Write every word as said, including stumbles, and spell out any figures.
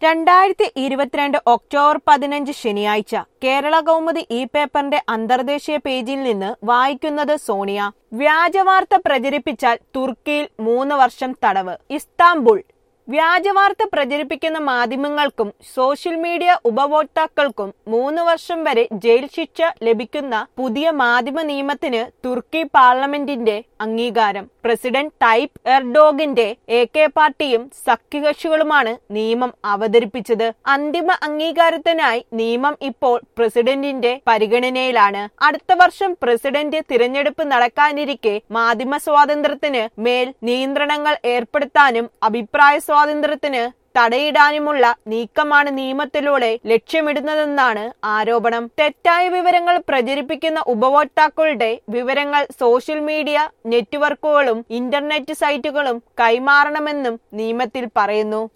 രണ്ടായിരത്തി ഇരുപത്തിരണ്ട് ഒക്ടോബർ പതിനഞ്ച് ശനിയാഴ്ച കേരള കൗമുദി ഈ പേപ്പറിന്റെ അന്തർദേശീയ പേജിൽ നിന്ന് വായിക്കുന്നത് സോണിയ. വ്യാജവാർത്ത പ്രചരിപ്പിച്ചാൽ തുർക്കിയിൽ മൂന്ന് വർഷം തടവ്. ഇസ്താംബുൾ. വ്യാജവാർത്ത പ്രചരിപ്പിക്കുന്ന മാധ്യമങ്ങൾക്കും സോഷ്യൽ മീഡിയ ഉപഭോക്താക്കൾക്കും മൂന്ന് വർഷം വരെ ജയിൽ ശിക്ഷ ലഭിക്കുന്ന പുതിയ മാധ്യമ നിയമത്തിന് തുർക്കി പാർലമെന്റിന്റെ അംഗീകാരം. പ്രസിഡന്റ് തയ്യിപ് എർഡോഗന്റെ എ കെ പാർട്ടിയും സഖ്യകക്ഷികളുമാണ് നിയമം അവതരിപ്പിച്ചത്. അന്തിമ അംഗീകാരത്തിനായി നിയമം ഇപ്പോൾ പ്രസിഡന്റിന്റെ പരിഗണനയിലാണ്. അടുത്ത വർഷം പ്രസിഡന്റ് തിരഞ്ഞെടുപ്പ് നടക്കാനിരിക്കെ മാധ്യമ സ്വാതന്ത്ര്യത്തിന് മേൽ നിയന്ത്രണങ്ങൾ ഏർപ്പെടുത്താനും അഭിപ്രായ സ്വാതന്ത്ര്യത്തിന് തടയിടാനുമുള്ള നീക്കമാണ് നിയമത്തിലൂടെ ലക്ഷ്യമിടുന്നതെന്നാണ് ആരോപണം. തെറ്റായ വിവരങ്ങൾ പ്രചരിപ്പിക്കുന്ന ഉപഭോക്താക്കളുടെ വിവരങ്ങൾ സോഷ്യൽ മീഡിയ നെറ്റ്വർക്കുകളും ഇന്റർനെറ്റ് സൈറ്റുകളും കൈമാറണമെന്നും നിയമത്തിൽ പറയുന്നു.